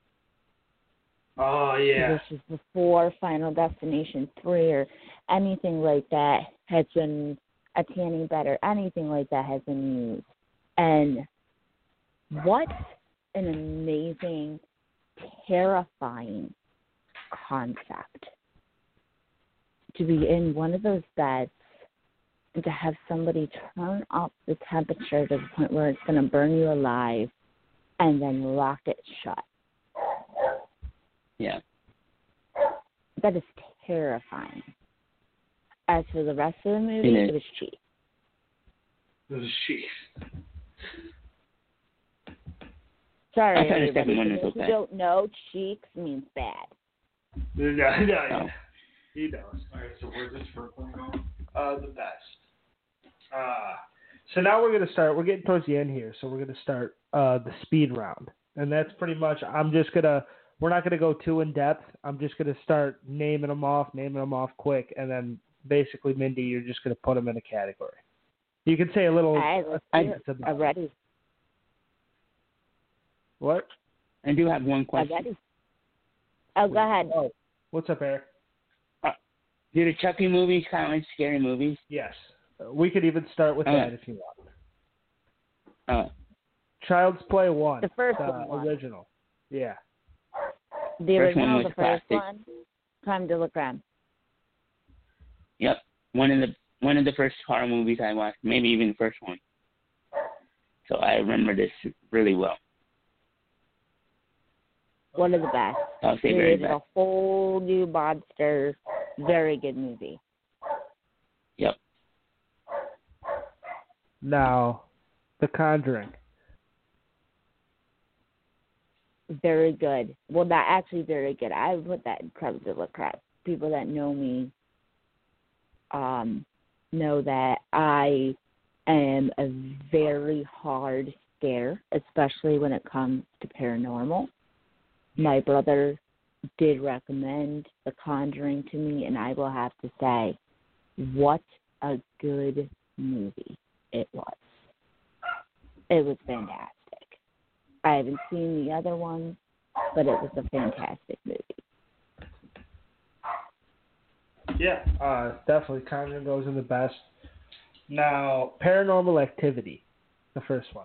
Oh yeah. this is before Final Destination three or anything like that has been, a tanning bed or anything like that has been used. And what an amazing, terrifying concept to be in one of those beds and to have somebody turn up the temperature to the point where it's going to burn you alive and then lock it shut. Yeah. That is terrifying. As for the rest of the movie, It is. it was cheap. Those sheets. Sorry, I thought the everybody. second one For was those who okay. don't know, cheeks means bad. No, no, no. Oh. He knows. Alright, so where's this first one going? Uh, the best. Uh, so now we're going to start. We're getting towards the end here, so we're going to start uh, the speed round. And that's pretty much, I'm just going to, we're not going to go too in depth. I'm just going to start naming them off, naming them off quick, and then basically, Mindy, you're just going to put them in a category. You can say a little. All right, let's a do sentence it. about I'm ready. What? I do have one I'm question. ready. Oh, go ahead. Oh, what's up, Eric? Do the Chucky movies count like scary movies? Yes. We could even start with Oh. that if you want. Uh, Child's Play one. The first the one was. original. Yeah. The First one original, was the first classic. one, Crime de la Creme. yep. One of the one of the first horror movies I watched, maybe even the first one. So I remember this really well. One of the best. I'll say very Created a best. whole new monster. Very good movie. Yep. Now, The Conjuring. Very good. Well, not actually very good. I would put that in Creme de la Creme. People that know me um, know that I am a very hard scare, especially when it comes to paranormal. My brother did recommend The Conjuring to me, and I will have to say, what a good movie it was. It was fantastic. I haven't seen the other ones, but it was a fantastic movie. Yeah, uh, definitely. Conjuring goes in the best. Now, Paranormal Activity, the first one.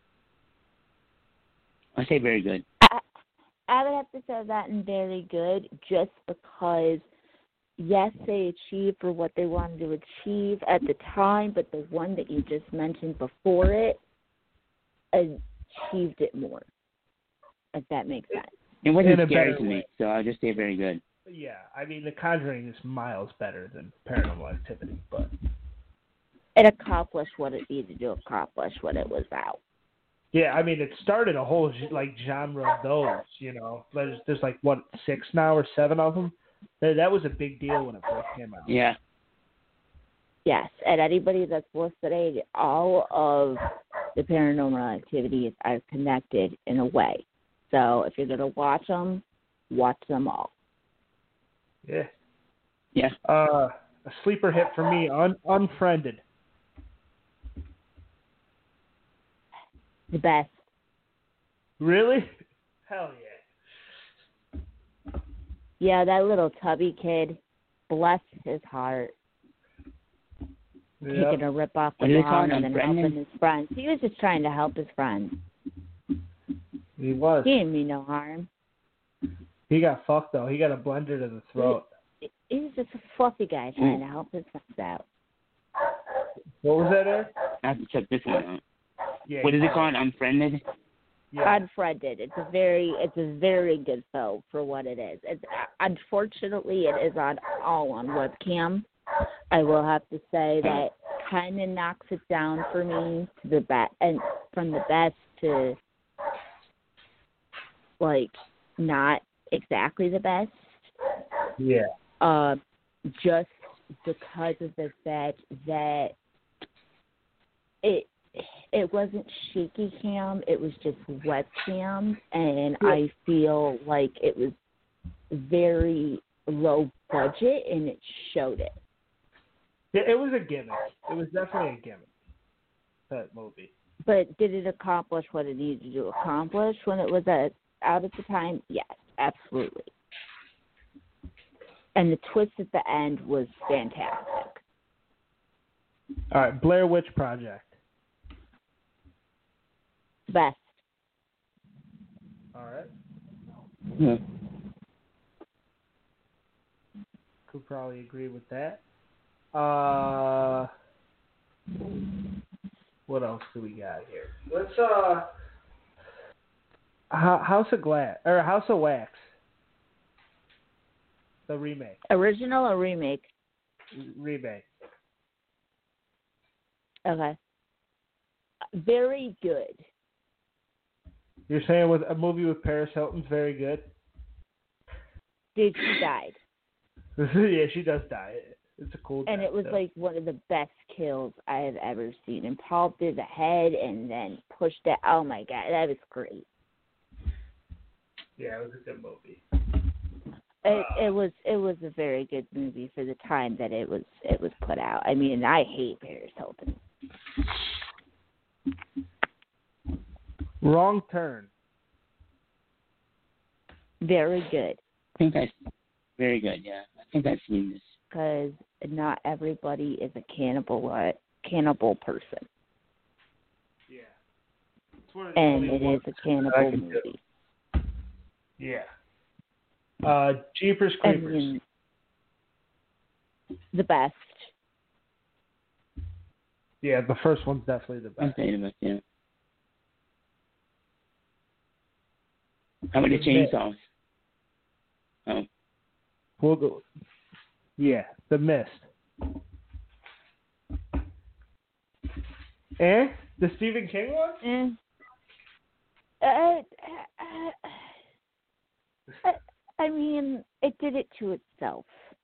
I say very good. I, I would have to say that and very good, just because, yes, they achieved for what they wanted to achieve at the time, but the one that you just mentioned before it achieved it more, if that makes sense. It wasn't In a scary better to me, way. so I'll just say very good. Yeah, I mean, The Conjuring is miles better than Paranormal Activity, but It accomplished what it needed to accomplish when it was out. yeah, I mean, it started a whole like genre of those. You know, there's there's like what six now or seven of them. That, that was a big deal when it first came out. Yeah. Yes, and anybody that's listening, all of the Paranormal Activities are connected in a way. So if you're going to watch them, watch them all. Yeah. Yeah. Uh, a sleeper hit for me, un- Unfriended. The best. Really? Hell yeah. Yeah, that little tubby kid, bless his heart, Yep. taking a rip off the What do they mom call and him, then Brendan? helping his friends. He was just trying to help his friends. He was. He didn't mean no harm. He got fucked though. He got a blender to the throat. He's just a fluffy guy trying to help his friends out. What was that, Eric? I have to check this one out. Yeah, What is it called? Unfriended? Yeah. Unfriended. It's a very, it's a very good film for what it is. It's unfortunately it is on all on webcam. I will have to say that kind of knocks it down for me to the best, and from the best to like not exactly the best. Yeah. Uh, just because of the fact that it it wasn't shaky cam, it was just webcam, and Yeah. I feel like it was very low budget, and it showed it. Yeah, it was a gimmick. It was definitely a gimmick, that movie. But did it accomplish what it needed to accomplish when it was at, out at the time? Yes, absolutely. And the twist at the end was fantastic. All right, Blair Witch Project. Best. All right. Yeah. Could probably agree with that. Uh, what else do we got here? Let's uh, House of Glass or House of Wax, the remake. Original or remake? Remake. Okay. Very good. You're saying with a movie with Paris Hilton's very good? Dude, she died. Yeah, she does die. It's a cool. And death, it was though. like one of the best kills I have ever seen. And Paul did the head and then pushed it. Oh my god, that was great. Yeah, it was a good movie. It, it was it was a very good movie for the time that it was it was put out. I mean, I hate Paris Hilton. Wrong Turn. Very good, I think that's very good, yeah. I think I've seen this. because not everybody is a cannibal uh, cannibal person, Yeah. It's one of the and only it ones is a I cannibal can do. movie. Yeah. Uh, Jeepers I Creepers. mean, the best. Yeah, the first one's definitely the I'm best. saying about yeah. How about the chainsaws? Oh, We'll go. Yeah, The Mist. Eh? The Stephen King one? Eh. Uh, uh, uh, I mean, it did it to itself.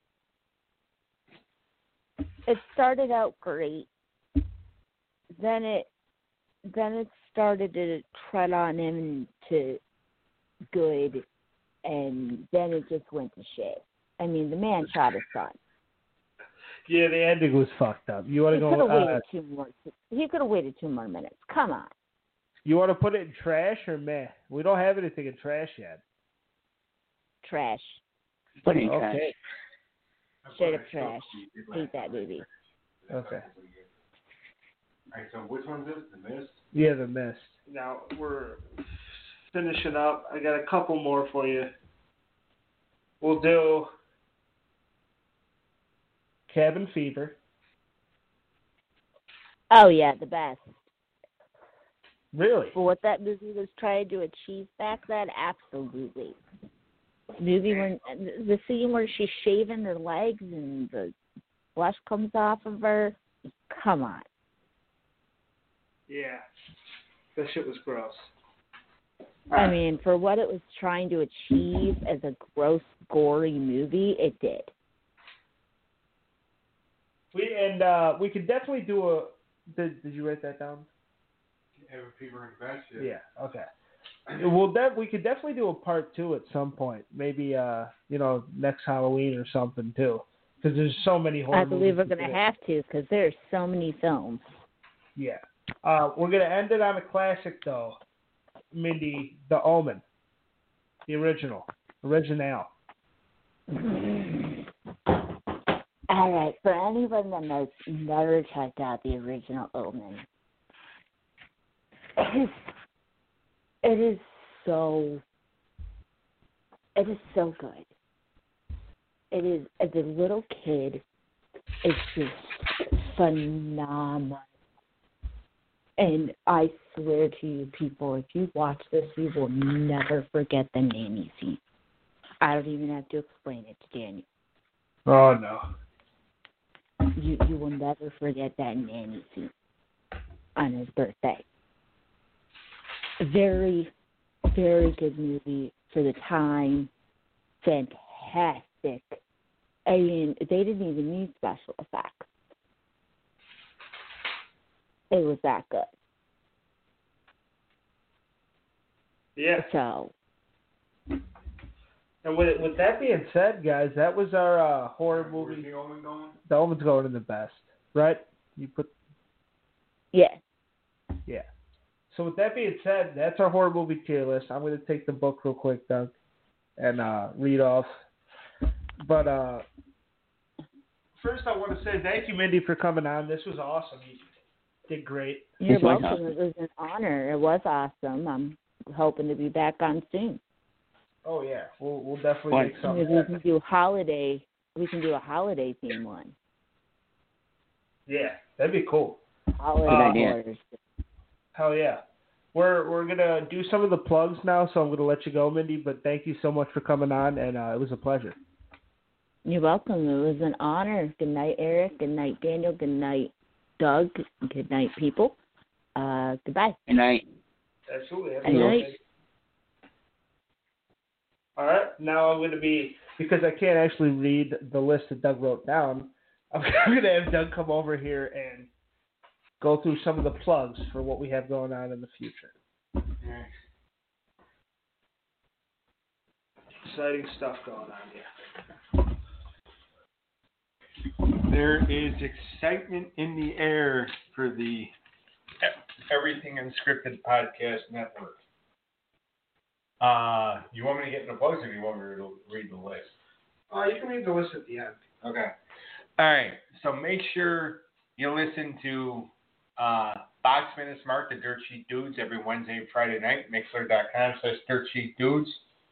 It started out great. Then it, then it started to tread on into good, and then it just went to shit. I mean, the man shot his son. Yeah, the ending was fucked up. You want He to could go? have waited Uh, two more. He could have waited two more minutes. Come on, you want to put it in trash or meh? We don't have anything in trash yet. trash. put it in trash. Okay. Straight up trash. Hate that movie. Okay. Alright, so which one's this? The Mist? Yeah, The Mist. Now we're finishing up. I got a couple more for you. We'll do Cabin Fever. Oh yeah, the best. Really? For what that movie was trying to achieve back then, absolutely. Movie when the scene where she's shaving her legs and the flesh comes off of her. Come on. Yeah. That shit was gross. I mean, for what it was trying to achieve as a gross, gory movie, it did. We and uh, we could definitely do a. Did Did you write that down? Ever Fever and Best? Yeah. Okay. We'll def- we could definitely do a part two at some point. Maybe uh, you know, next Halloween or something too, because there's so many horror I believe we're movies going to do. have to because there's so many films. Yeah. Uh, we're gonna end it on a classic though, Mindy, The Omen, the original, original. All right, for anyone that has never checked out the original Omen, it is, it is so, it is so good. It is, as a little kid, it's just phenomenal. And I swear to you, people, if you watch this, you will never forget the nanny scene. I don't even have to explain it to Daniel. Oh, no. You you will never forget that nanny scene on his birthday. Very, very good movie for the time. Fantastic. I mean, they didn't even need special effects. It was that good. Yeah. So. And with, with that being said, guys, that was our uh, horror movie. Where's the Omen going? The Omen's going in the best, right? You put. Yeah. Yeah. So with that being said, that's our horror movie tier list. I'm going to take the book real quick, Doug, and uh, read off. But uh, first, I want to say thank you, Mindy, for coming on. This was awesome. You did great. You're It's like welcome. awesome. It was an honor. It was awesome. I'm hoping to be back on soon. Oh yeah, we'll we'll definitely What? make something. Maybe we can do holiday. We can do a holiday theme one. Yeah, that'd be cool. Holiday Uh, idea. horrors. Hell yeah. We're we're gonna do some of the plugs now, so I'm gonna let you go, Mindy. But thank you so much for coming on, and uh, it was a pleasure. You're welcome. It was an honor. Good night, Eric. Good night, Daniel. Good night, Doug. Good night, people. Uh, goodbye. And I, Absolutely. Good night. All right. Now I'm gonna be because I can't actually read the list that Doug wrote down. I'm gonna have Doug come over here and go through some of the plugs for what we have going on in the future. Exciting stuff going on here. There is excitement in the air for the Everything Unscripted Podcast Network. Uh, you want me to get in the plugs, or do you want me to read the list? Uh, you can read the list at the end. Okay. All right. So make sure you listen to uh, Boxman and Smart, the Dirt Sheet Dudes, every Wednesday and Friday night. Mixler.com slash Dirt Sheet Dudes.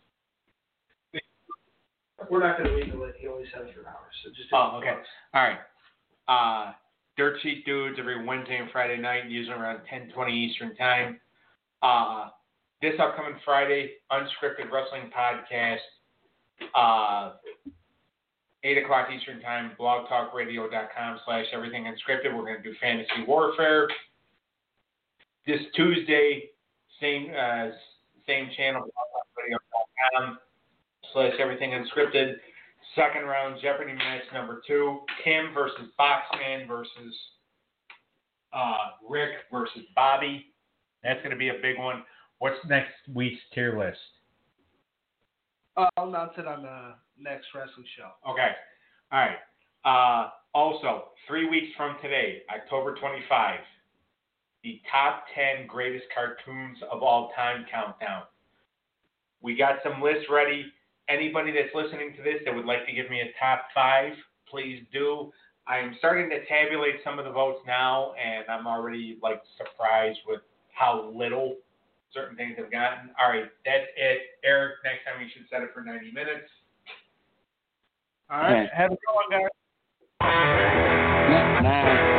We're not going to read the list. He always has for an hour, so just do Oh, the okay. plugs. All right. Uh, Dirt Sheet Dudes every Wednesday and Friday night, usually around ten twenty Eastern Time. Uh, this upcoming Friday, Unscripted Wrestling Podcast, uh, eight o'clock Eastern Time, blogtalkradio.com slash everything unscripted. We're going to do Fantasy Warfare. This Tuesday, same uh, same channel, blogtalkradio.com slash everything unscripted. Second round Jeopardy match number two, Tim versus Boxman versus uh, Rick versus Bobby. That's going to be a big one. What's next week's tier list? Uh, I'll announce it on the next wrestling show. Okay. All right. Uh, also, three weeks from today, October twenty-fifth, the top ten greatest cartoons of all time countdown. We got some lists ready. Anybody that's listening to this that would like to give me a top five, please do. I am starting to tabulate some of the votes now, and I'm already like surprised with how little certain things have gotten. All right, that's it. Eric, next time you should set it for ninety minutes. All right. Okay. Have a good one, guys. yeah, bye.